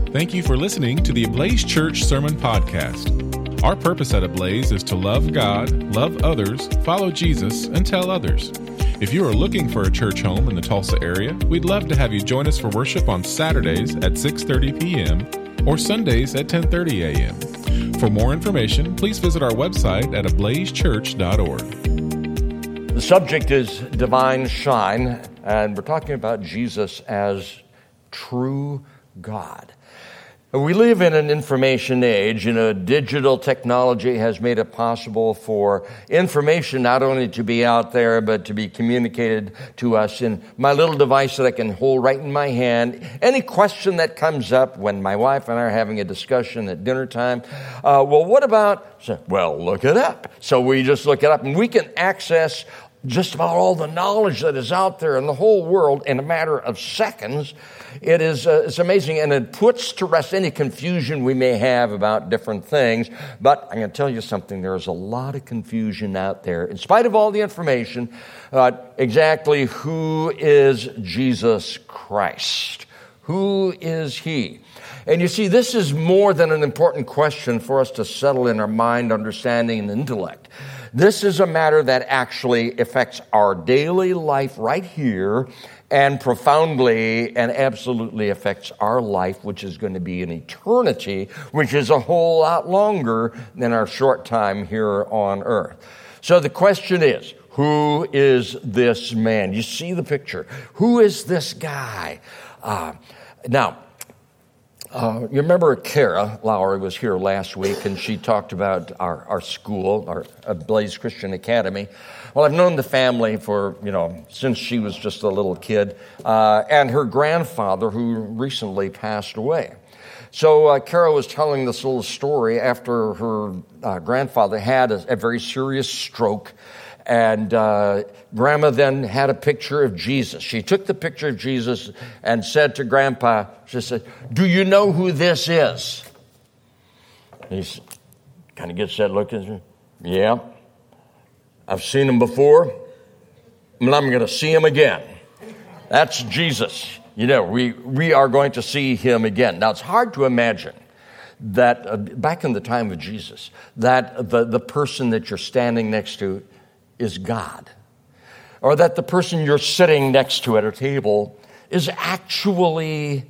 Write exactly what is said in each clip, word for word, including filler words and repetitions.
Thank you for listening to the Ablaze Church Sermon Podcast. Our purpose at Ablaze is to love God, love others, follow Jesus, and tell others. If you are looking for a church home in the Tulsa area, we'd love to have you join us for worship on Saturdays at six thirty p.m. or Sundays at ten thirty a.m. For more information, please visit our website at ablaze church dot org. The subject is Divine Shine, and we're talking about Jesus as true God. We live in an information age. You know, digital technology has made it possible for information not only to be out there, but to be communicated to us in my little device that I can hold right in my hand. Any question that comes up when my wife and I are having a discussion at dinner time, uh, well, what about, so, well, look it up. So we just look it up, and we can access just about all the knowledge that is out there in the whole world in a matter of seconds. It is uh, it's amazing, and it puts to rest any confusion we may have about different things. But I'm going to tell you something. There's a lot of confusion out there, in spite of all the information, uh, exactly who is Jesus Christ? Who is He? And you see, this is more than an important question for us to settle in our mind, understanding, and intellect. This is a matter that actually affects our daily life right here and profoundly and absolutely affects our life, which is going to be in eternity, which is a whole lot longer than our short time here on earth. So the question is, who is this man? You see the picture. Who is this guy? Uh, now, Uh, you remember Kara Lowry was here last week, and she talked about our, our school, our Ablaze Christian Academy. Well, I've known the family for, you know, since she was just a little kid, uh, and her grandfather, who recently passed away. So uh, Kara was telling this little story after her uh, grandfather had a, a very serious stroke. And uh, Grandma then had a picture of Jesus. She took the picture of Jesus and said to Grandpa, she said, "Do you know who this is?" He kind of gets that look at her. "Yeah, I've seen him before, and I'm going to see him again." That's Jesus. You know, we, we are going to see him again. Now, it's hard to imagine that uh, back in the time of Jesus, that the, the person that you're standing next to is God, or that the person you're sitting next to at a table is actually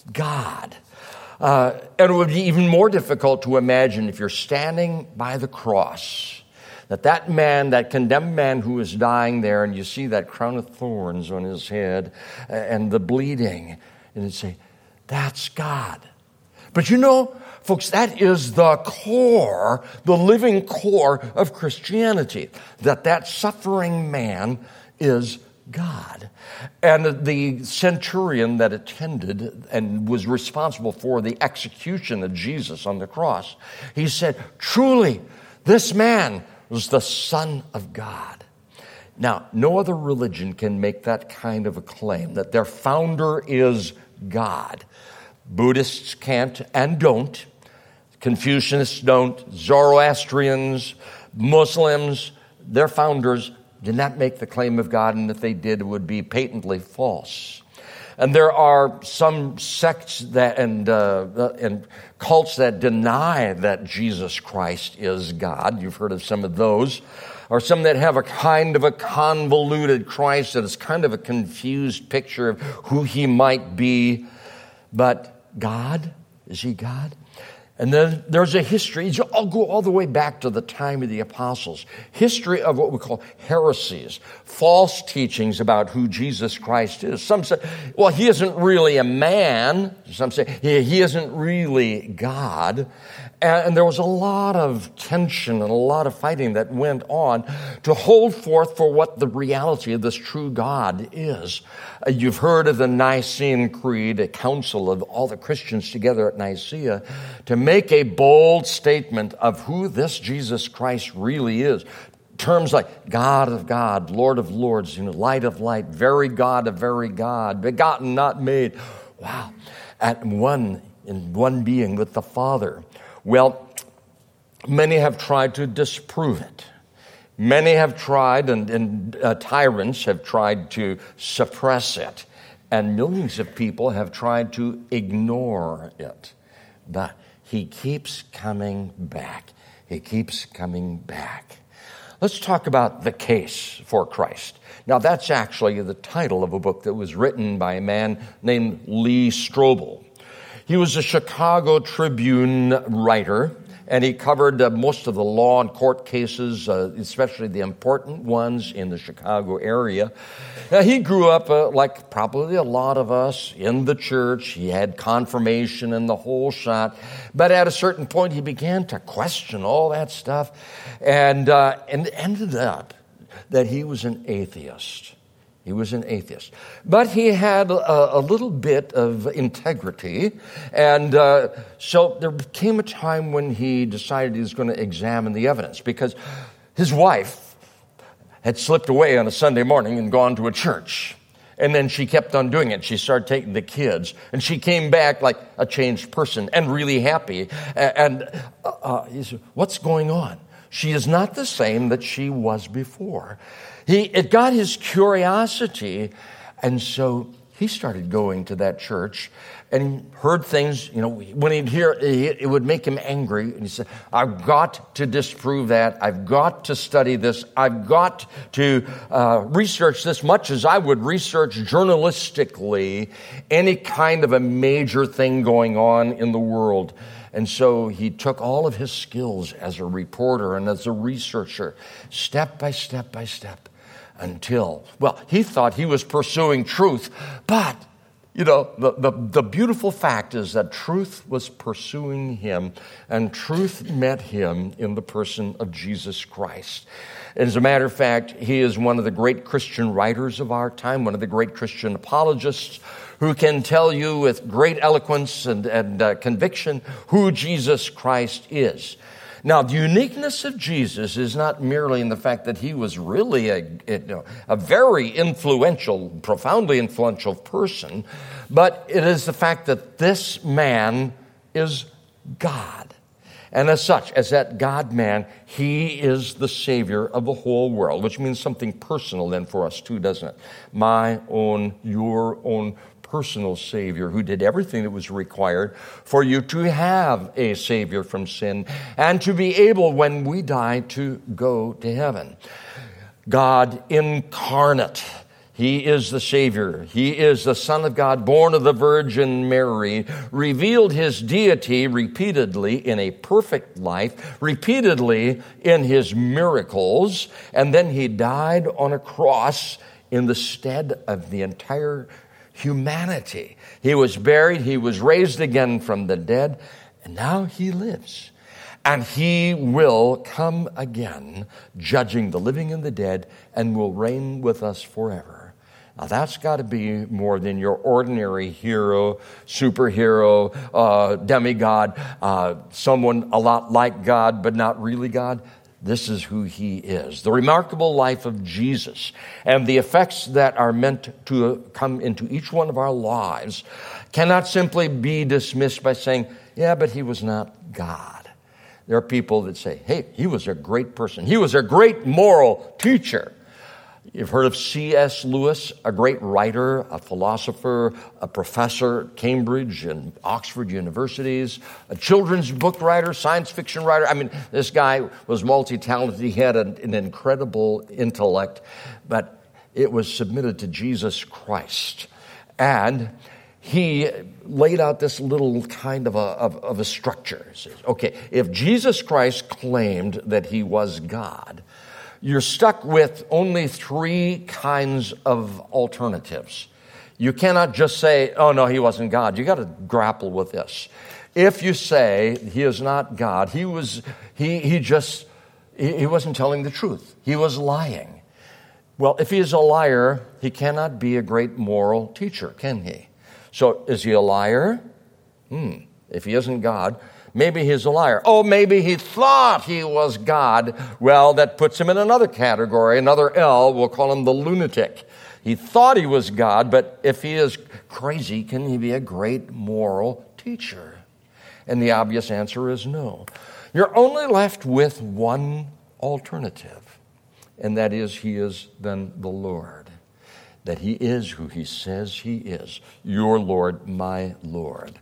God. Uh, and it would be even more difficult to imagine if you're standing by the cross, that that man, that condemned man who is dying there, and you see that crown of thorns on his head and the bleeding, and you'd say, that's God. But you know, folks, that is the core, the living core of Christianity, that that suffering man is God. And the centurion that attended and was responsible for the execution of Jesus on the cross, he said, truly, this man was the Son of God. Now, no other religion can make that kind of a claim, that their founder is God. Buddhists can't and don't. Confucianists don't. Zoroastrians, Muslims, their founders did not make the claim of God, and if they did, it would be patently false. And there are some sects that and uh, and cults that deny that Jesus Christ is God. You've heard of some of those. Or some that have a kind of a convoluted Christ that is kind of a confused picture of who he might be. But God, is he God? And then there's a history. I'll go all the way back to the time of the apostles. History of what we call heresies, false teachings about who Jesus Christ is. Some say, well, he isn't really a man. Some say, he, he isn't really God. And, and there was a lot of tension and a lot of fighting that went on to hold forth for what the reality of this true God is. Uh, you've heard of the Nicene Creed, a council of all the Christians together at Nicaea, to make a bold statement of who this Jesus Christ really is. Terms like God of God, Lord of Lords, you know, Light of Light, very God of very God, begotten, not made. Wow. At one, in one being with the Father. Well, many have tried to disprove it. Many have tried, and, and uh, tyrants have tried to suppress it. and millions of people have tried to ignore it. But he keeps coming back. He keeps coming back. Let's talk about the case for Christ. Now, that's actually the title of a book that was written by a man named Lee Strobel. He was a Chicago Tribune writer, and he covered uh, most of the law and court cases, uh, especially the important ones in the Chicago area. Now, he grew up, uh, like probably a lot of us, in the church. He had confirmation and the whole shot. But at a certain point, he began to question all that stuff, and, uh, and ended up that he was an atheist. He was an atheist. But he had a, a little bit of integrity. And uh, so there came a time when he decided he was going to examine the evidence, because his wife had slipped away on a Sunday morning and gone to a church. And then she kept on doing it. She started taking the kids. And she came back like a changed person and really happy. And uh, uh, he said, what's going on? She is not the same that she was before. He, it got his curiosity, and so he started going to that church, and he heard things, you know, when he'd hear, it would make him angry, and he said, I've got to disprove that, I've got to study this, I've got to uh, research this much as I would research journalistically any kind of a major thing going on in the world. And so he took all of his skills as a reporter and as a researcher, step by step by step, until, well, he thought he was pursuing truth. But, you know, the, the, the beautiful fact is that truth was pursuing him, and truth met him in the person of Jesus Christ. As a matter of fact, he is one of the great Christian writers of our time, one of the great Christian apologists, who can tell you with great eloquence and, and uh, conviction who Jesus Christ is. Now, the uniqueness of Jesus is not merely in the fact that he was really a, you know, a very influential, profoundly influential person, but it is the fact that this man is God. And as such, as that God-man, he is the Savior of the whole world, which means something personal then for us too, doesn't it? My own, your own personal Savior who did everything that was required for you to have a Savior from sin and to be able, when we die, to go to heaven. God incarnate. He is the Savior. He is the Son of God, born of the Virgin Mary, revealed his deity repeatedly in a perfect life, repeatedly in his miracles, and then he died on a cross in the stead of the entire humanity. He was buried, he was raised again from the dead, and now he lives. And he will come again, judging the living and the dead, and will reign with us forever. Now that's got to be more than your ordinary hero, superhero, uh, demigod, uh, someone a lot like God, but not really God. This is who he is. The remarkable life of Jesus and the effects that are meant to come into each one of our lives cannot simply be dismissed by saying, yeah, but he was not God. There are people that say, hey, he was a great person. He was a great moral teacher. You've heard of C S Lewis, a great writer, a philosopher, a professor at Cambridge and Oxford universities, a children's book writer, science fiction writer. I mean, this guy was multi-talented. He had an, an incredible intellect, but it was submitted to Jesus Christ. And he laid out this little kind of a, of, of a structure. He says, okay, if Jesus Christ claimed that he was God, you're stuck with only three kinds of alternatives. You cannot just say, oh, no, he wasn't God. You got to grapple with this. If you say he is not God, he was, he, he just, he, he wasn't telling the truth. He was lying. Well, if he is a liar, he cannot be a great moral teacher, can he? So is he a liar? Hmm. If he isn't God, maybe he's a liar. Oh, maybe he thought he was God. Well, that puts him in another category, another L. We'll call him the lunatic. He thought he was God, but if he is crazy, can he be a great moral teacher? And the obvious answer is no. You're only left with one alternative, and that is he is then the Lord. that he is who he says he is, your Lord, my Lord.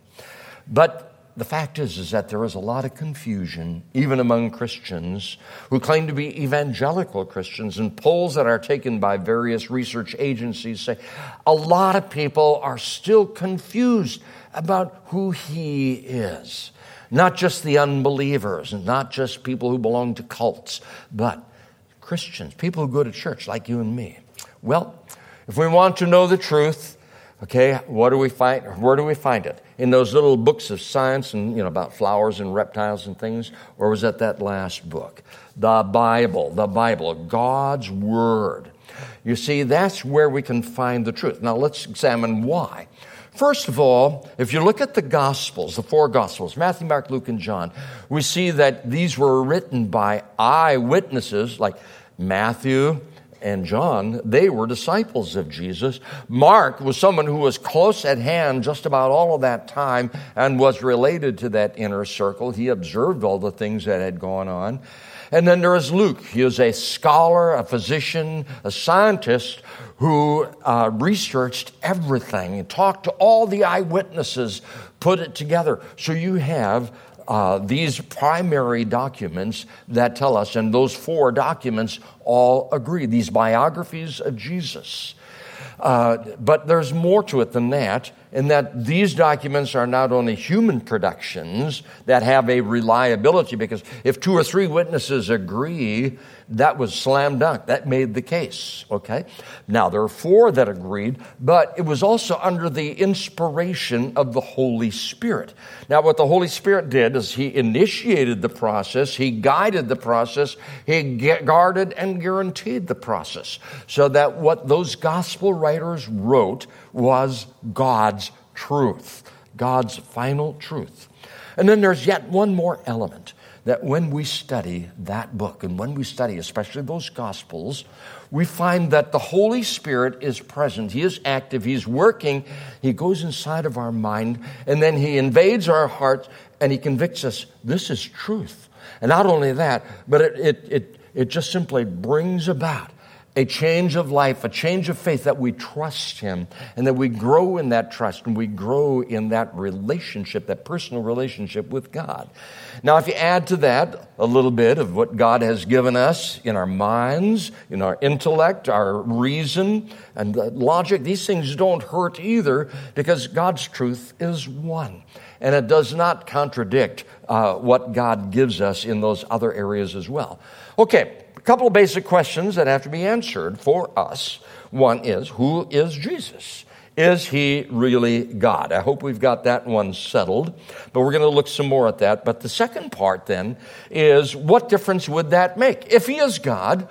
But the fact is, is that there is a lot of confusion, even among Christians who claim to be evangelical Christians, and polls that are taken by various research agencies say a lot of people are still confused about who he is. Not just the unbelievers, and not just people who belong to cults, but Christians, people who go to church like you and me. Well, if we want to know the truth, okay, what do we find? Where do we find it? In those little books of science and, you know, about flowers and reptiles and things? Or was it that last book? The Bible, the Bible, God's Word. You see, that's where we can find the truth. Now, let's examine why. First of all, if you look at the Gospels, the four Gospels, Matthew, Mark, Luke, and John, we see that these were written by eyewitnesses like Matthew and John. They were disciples of Jesus. Mark was someone who was close at hand just about all of that time and was related to that inner circle. He observed all the things that had gone on. And then there is Luke. He was a scholar, a physician, a scientist who uh, researched everything and talked to all the eyewitnesses, put it together. So you have Uh, these primary documents that tell us, and those four documents all agree, these biographies of Jesus. Uh, but there's more to it than that, in that these documents are not only human productions that have a reliability, because if two or three witnesses agree, that was slam dunk. That made the case, okay? Now, there are four that agreed, but it was also under the inspiration of the Holy Spirit. Now, what the Holy Spirit did is he initiated the process, he guided the process, he guarded and guaranteed the process, so that what those gospel writers wrote was God's truth, God's final truth. And then there's yet one more element, that when we study that book, and when we study especially those Gospels, we find that the Holy Spirit is present. He is active. He's working. He goes inside of our mind, and then he invades our hearts, and he convicts us. This is truth. And not only that, but it, it, it, it just simply brings about a change of life, a change of faith, that we trust him and that we grow in that trust and we grow in that relationship, that personal relationship with God. Now, if you add to that a little bit of what God has given us in our minds, in our intellect, our reason, and logic, these things don't hurt either, because God's truth is one. And it does not contradict uh, what God gives us in those other areas as well. Okay. A couple of basic questions that have to be answered for us. One is, who is Jesus? Is he really God? I hope we've got that one settled, but we're going to look some more at that. But the second part then is, what difference would that make? If he is God,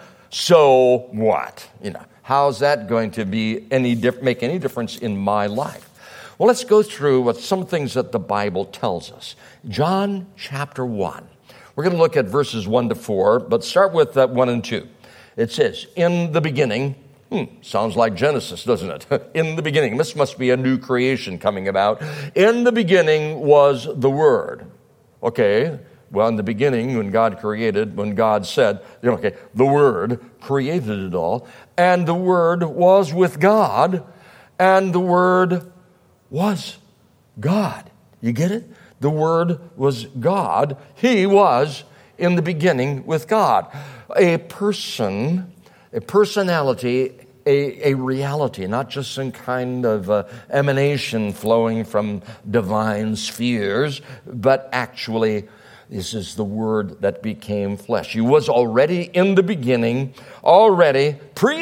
so what? You know, how's that going to be any diff- make any difference in my life? Well, let's go through what some things that the Bible tells us. John chapter one. We're going to look at verses one to four, but start with uh, one and two. It says, in the beginning, hmm, sounds like Genesis, doesn't it? In the beginning, this must be a new creation coming about. In the beginning was the Word. Okay, well, in the beginning, when God created, when God said, okay, the Word created it all, and the Word was with God, and the Word was God. You get it? The Word was God. He was in the beginning with God. A person, a personality, a, a reality, not just some kind of uh, emanation flowing from divine spheres, but actually, this is the Word that became flesh. He was already in the beginning, already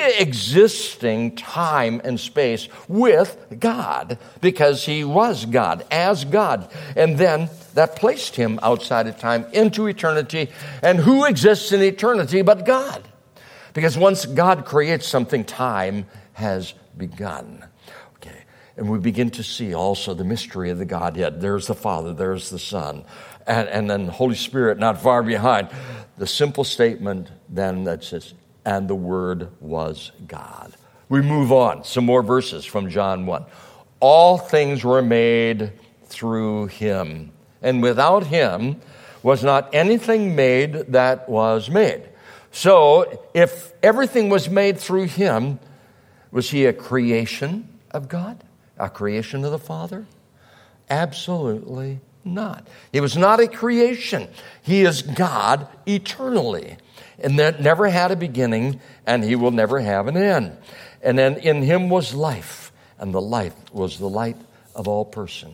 pre-existing time and space with God, because he was God, as God. And then that placed him outside of time into eternity. And who exists in eternity but God? Because once God creates something, time has begun. Okay, and we begin to see also the mystery of the Godhead. There's the Father, there's the Son. And, and then the Holy Spirit not far behind. The simple statement then that says, and the Word was God. We move on. Some more verses from John one. All things were made through him, and without him was not anything made that was made. So if everything was made through him, Was he a creation of God? A creation of the Father? Absolutely not. He was not a creation. He is God eternally, and that never had a beginning, and he will never have an end. And then in him was life, and the life was the light of all person.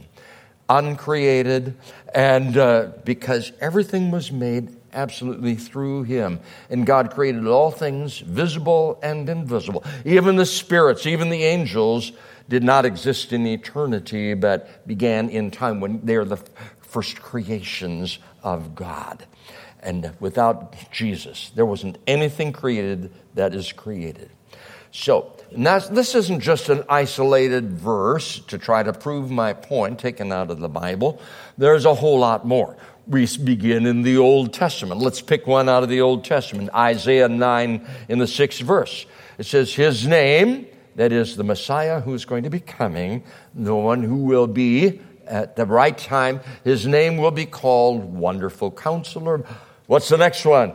Uncreated, and uh, because everything was made absolutely through him. And God created all things, visible and invisible. Even the spirits, even the angels did not exist in eternity, but began in time when they are the first creations of God. And without Jesus, there wasn't anything created that is created. So, and that's, this isn't just an isolated verse to try to prove my point taken out of the Bible. There's a whole lot more. We begin in the Old Testament. Let's pick one out of the Old Testament. Isaiah nine in the sixth verse. It says, his name, that is the Messiah who is going to be coming, the one who will be at the right time, his name will be called Wonderful Counselor. What's the next one?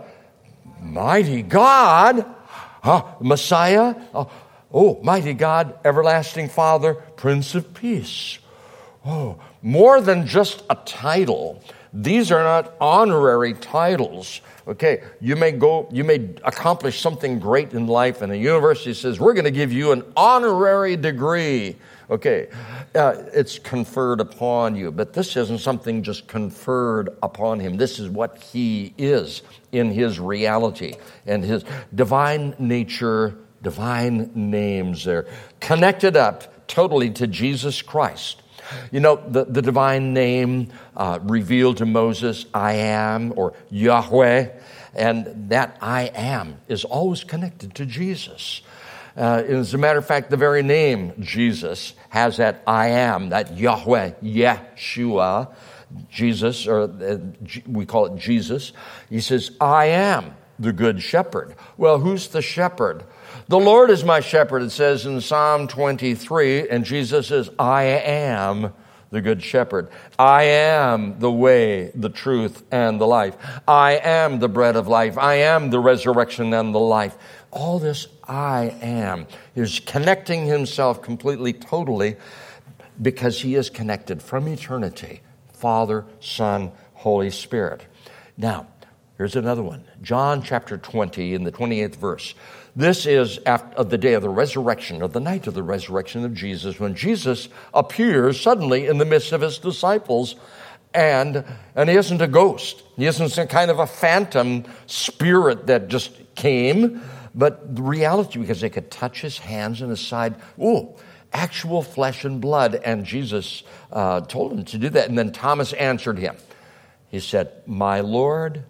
Mighty God. Huh? Messiah. Oh, oh, mighty God, everlasting Father, Prince of Peace. Oh, more than just a title. These are not honorary titles. Okay, you may go, you may accomplish something great in life, and the university says, we're going to give you an honorary degree. Okay, uh, it's conferred upon you, but this isn't something just conferred upon him. This is what he is in his reality and his divine nature, divine names. They're connected up totally to Jesus Christ. You know, the, the divine name uh, revealed to Moses, I am, or Yahweh, and that I am is always connected to Jesus. Uh, as a matter of fact, the very name Jesus has that I am, that Yahweh, Yeshua, Jesus, or uh, we call it Jesus. He says, I am the good shepherd. Well, who's the shepherd? The Lord is my shepherd, it says in Psalm twenty-three, and Jesus says, I am the good shepherd. I am the way, the truth, and the life. I am the bread of life. I am the resurrection and the life. All this I am is connecting himself completely, totally, because he is connected from eternity. Father, Son, Holy Spirit. Now, here's another one. John chapter twenty in the twenty-eighth verse. This is after the day of the resurrection, or the night of the resurrection of Jesus, when Jesus appears suddenly in the midst of his disciples, and, and he isn't a ghost. He isn't some kind of a phantom spirit that just came, but the reality, because they could touch his hands and his side. Ooh, actual flesh and blood. And Jesus uh, told him to do that. And then Thomas answered him. He said, my Lord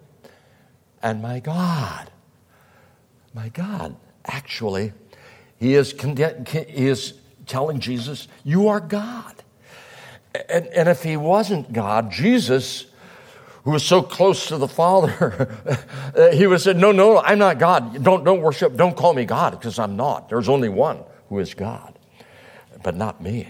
and my God. My God. Actually, he is, he is telling Jesus, you are God. And, and if he wasn't God, Jesus, who was so close to the Father, he would say, no, no, I'm not God. Don't, don't worship, don't call me God, because I'm not. There's only one who is God, but not me.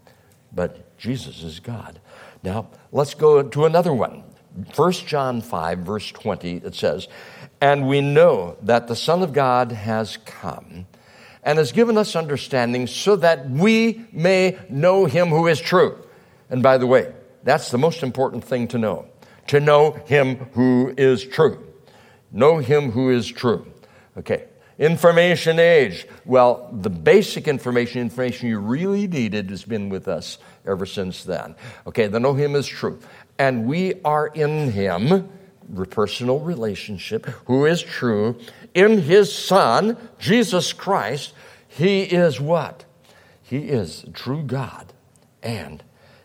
But Jesus is God. Now, let's go to another one. First John five, verse twenty, it says, and we know that the Son of God has come and has given us understanding so that we may know him who is true. And by the way, that's the most important thing to know. To know him who is true. Know him who is true. Okay. Information age. Well, the basic information, information you really needed has been with us ever since then. Okay, the know him is true. And we are in him, the personal relationship, who is true, in his Son, Jesus Christ. He is what? He is true God and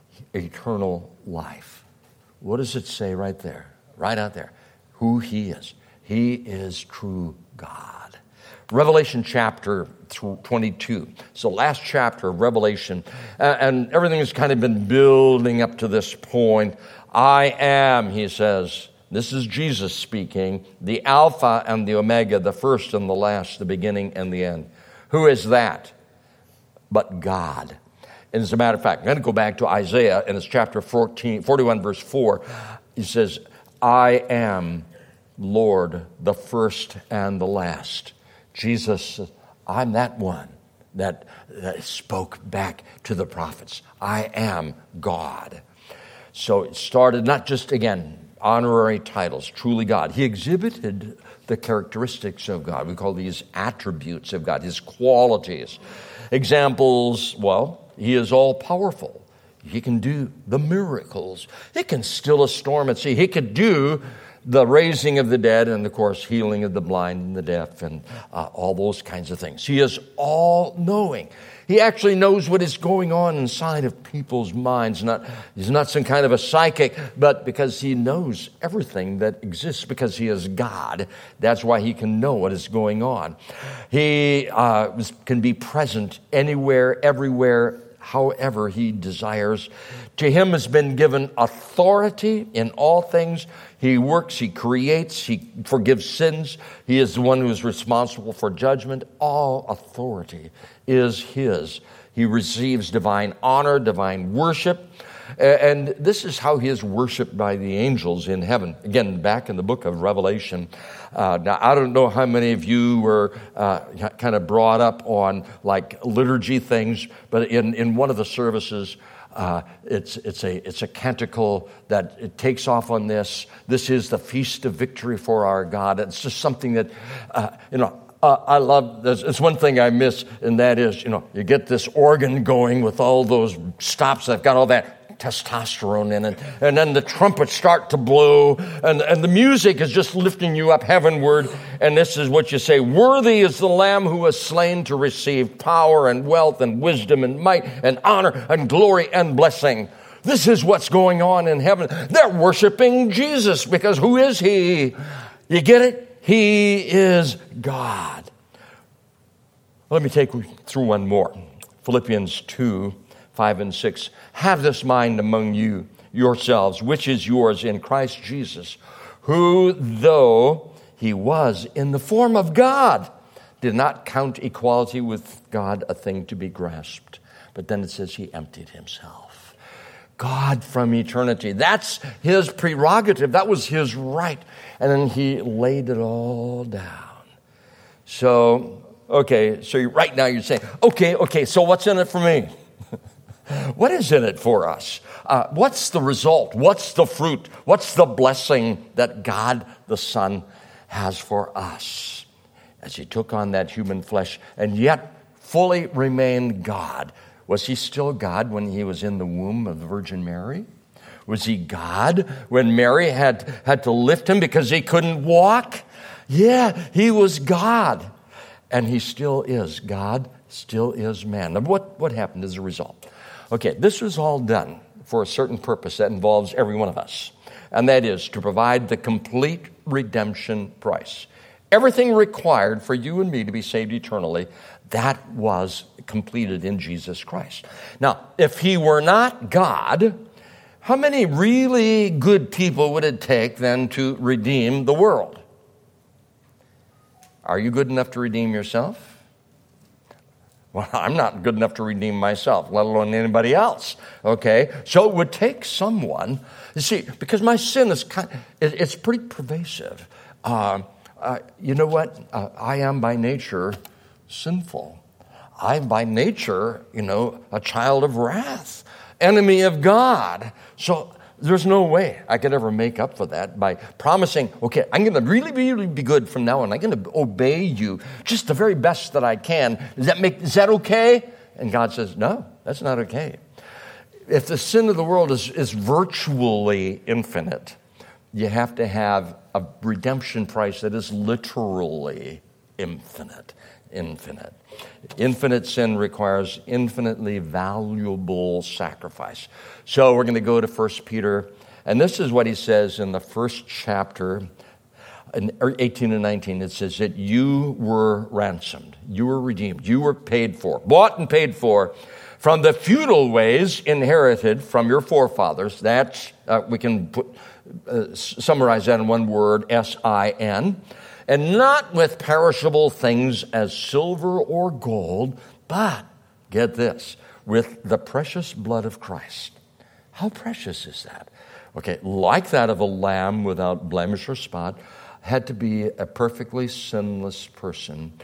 eternal life. What does it say right there? Right out there. Who he is. He is true God. Revelation chapter twenty-two. So last chapter of Revelation. Uh, and everything has kind of been building up to this point. I am, he says. This is Jesus speaking. The Alpha and the Omega, the first and the last, the beginning and the end. Who is that? But God. And as a matter of fact, I'm going to go back to Isaiah, and it's chapter fourteen, forty-one, verse four. He says, I am Lord, the first and the last. Jesus says, I'm that one. that, that spoke back to the prophets. I am God. So it started not just, again, honorary titles, truly God. He exhibited the characteristics of God. We call these attributes of God, his qualities. Examples, well, he is all-powerful. He can do the miracles. He can still a storm at sea. He could do the raising of the dead and, of course, healing of the blind and the deaf and uh, all those kinds of things. He is all-knowing. He actually knows what is going on inside of people's minds. Not, he's not some kind of a psychic, but because he knows everything that exists, because he is God. That's why he can know what is going on. He uh, can be present anywhere, everywhere, however he desires. To him has been given authority in all things. He works, he creates, he forgives sins. He is the one who is responsible for judgment. All authority is his. He receives divine honor, divine worship. And this is how he is worshiped by the angels in heaven. Again, back in the book of Revelation. Uh, now, I don't know how many of you were uh, kind of brought up on like liturgy things, but in, in one of the services, uh, it's it's a it's a canticle that it takes off on this. This is the feast of victory for our God. It's just something that uh, you know. Uh, I love, there's, it's one thing I miss, and that is, you know, you get this organ going with all those stops that have got all that testosterone in it, and then the trumpets start to blow, and, and the music is just lifting you up heavenward, and this is what you say, worthy is the Lamb who was slain to receive power and wealth and wisdom and might and honor and glory and blessing. This is what's going on in heaven. They're worshiping Jesus, because who is he? You get it? He is God. Let me take you through one more. Philippians two, five and six. Have this mind among you yourselves, which is yours in Christ Jesus, who, though he was in the form of God, did not count equality with God a thing to be grasped. But then it says he emptied himself. God from eternity. That's his prerogative. That was his right. And then he laid it all down. So, okay, so right now you're saying, okay, okay, so what's in it for me? What is in it for us? Uh, what's the result? What's the fruit? What's the blessing that God the Son has for us as he took on that human flesh and yet fully remained God? Was he still God when he was in the womb of the Virgin Mary? Was he God when Mary had, had to lift him because he couldn't walk? Yeah, he was God. And he still is God, still is man. Now, what, what happened as a result? Okay, this was all done for a certain purpose that involves every one of us. And that is to provide the complete redemption price. Everything required for you and me to be saved eternally, that was completed in Jesus Christ. Now, if he were not God, how many really good people would it take then to redeem the world? Are you good enough to redeem yourself? Well, I'm not good enough to redeem myself, let alone anybody else. Okay? So it would take someone, you see, because my sin is kind of, it, it's pretty pervasive. Uh, uh, you know what? Uh, I am by nature sinful. I'm by nature, you know, a child of wrath, enemy of God. So there's no way I could ever make up for that by promising, okay, I'm going to really, really be good from now on. I'm going to obey you just the very best that I can. Does that make, is that okay? And God says, no, that's not okay. If the sin of the world is, is virtually infinite, you have to have a redemption price that is literally infinite. Infinite. Infinite sin requires infinitely valuable sacrifice. So we're going to go to First Peter, and this is what he says in the first chapter, in eighteen and nineteen. It says that you were ransomed, you were redeemed, you were paid for, bought and paid for, from the futile ways inherited from your forefathers. That's, uh, we can put, uh, summarize that in one word, S I N. And not with perishable things as silver or gold, but, get this, with the precious blood of Christ. How precious is that? Okay, like that of a lamb without blemish or spot, had to be a perfectly sinless person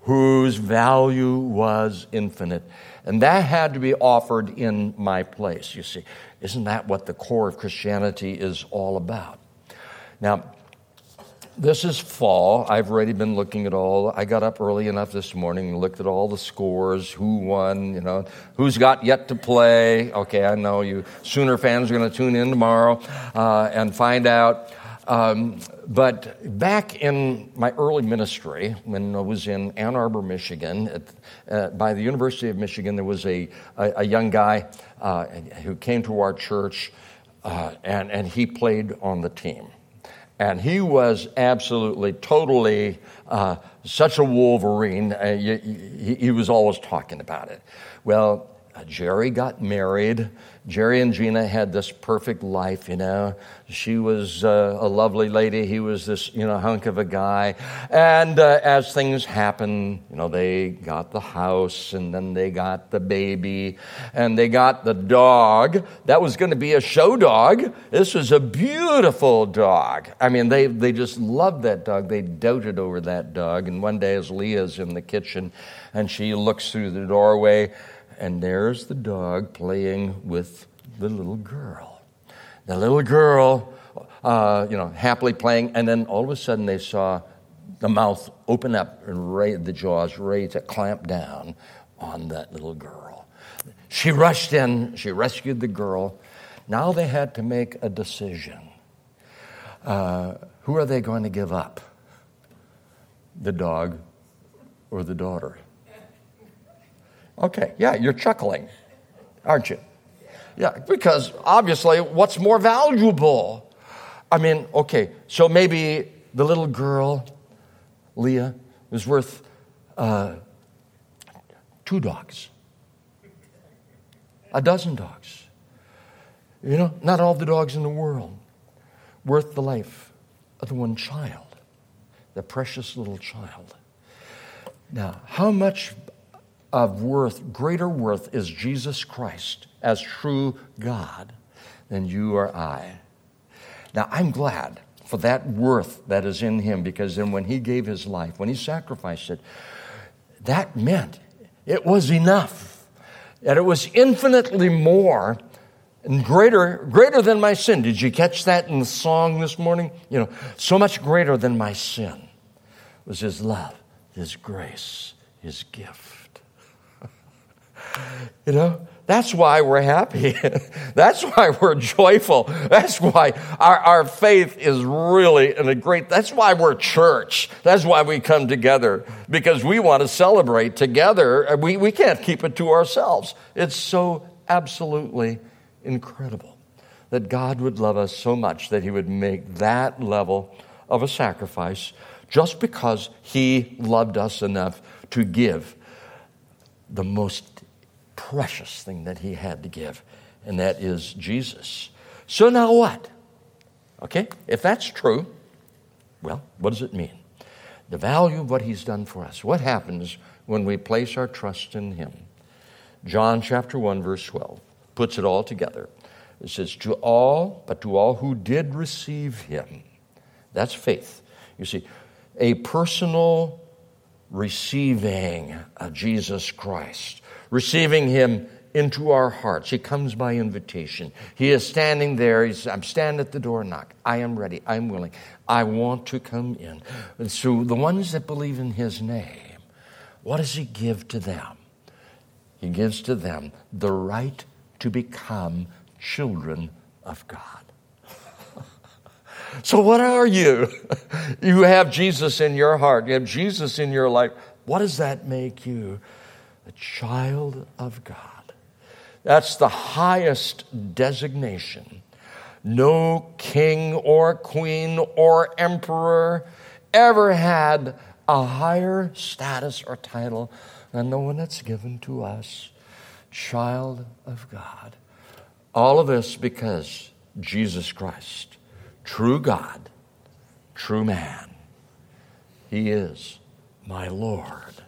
whose value was infinite. And that had to be offered in my place, you see. Isn't that what the core of Christianity is all about? Now, this is fall. I've already been looking at all. I got up early enough this morning and looked at all the scores, who won, you know, who's got yet to play. Okay, I know you Sooner fans are going to tune in tomorrow uh, and find out. Um, but back in my early ministry, when I was in Ann Arbor, Michigan, at, uh, by the University of Michigan, there was a, a, a young guy uh, who came to our church, uh, and, and he played on the team. And he was absolutely, totally uh, such a Wolverine. Uh, he, he was always talking about it. Well, uh, Jerry got married. Jerry and Gina had this perfect life, you know. She was uh, a lovely lady. He was this, you know, hunk of a guy. And uh, as things happen, you know, they got the house, and then they got the baby, and they got the dog. That was going to be a show dog. This was a beautiful dog. I mean, they, they just loved that dog. They doted over that dog. And one day as Leah's in the kitchen, and she looks through the doorway, and there's the dog playing with the little girl. The little girl, uh, you know, happily playing, and then all of a sudden they saw the mouth open up and ready, the jaws ready to clamp down on that little girl. She rushed in. She rescued the girl. Now they had to make a decision. Uh, who are they going to give up? The dog or the daughter? Okay, yeah, you're chuckling, aren't you? Yeah, because obviously, what's more valuable? I mean, okay, so maybe the little girl, Leah, was worth uh, two dogs, a dozen dogs. You know, not all the dogs in the world worth the life of the one child, the precious little child. Now, how much of worth, greater worth, is Jesus Christ as true God than you or I? Now, I'm glad for that worth that is in him, because then when he gave his life, when he sacrificed it, that meant it was enough. That it was infinitely more and greater, greater than my sin. Did you catch that in the song this morning? You know, so much greater than my sin was his love, his grace, his gift. You know, that's why we're happy. That's why we're joyful. That's why our, our faith is really in a great, that's why we're church. That's why we come together, because we want to celebrate together. We, we can't keep it to ourselves. It's so absolutely incredible that God would love us so much that he would make that level of a sacrifice just because he loved us enough to give the most precious thing that he had to give, and that is Jesus. So now what? Okay, if that's true, well, what does it mean? The value of what he's done for us. What happens when we place our trust in him? John chapter one, verse twelve puts it all together. It says, to all, but to all who did receive him. That's faith. You see, a personal receiving of Jesus Christ, receiving him into our hearts. He comes by invitation. He is standing there. He's, I'm standing at the door and knock. I am ready. I'm willing. I want to come in. And so the ones that believe in his name, what does he give to them? He gives to them the right to become children of God. So what are you? You have Jesus in your heart. You have Jesus in your life. What does that make you? A child of God. That's the highest designation. No king or queen or emperor ever had a higher status or title than the one that's given to us. Child of God. All of this because Jesus Christ, true God, true man, he is my Lord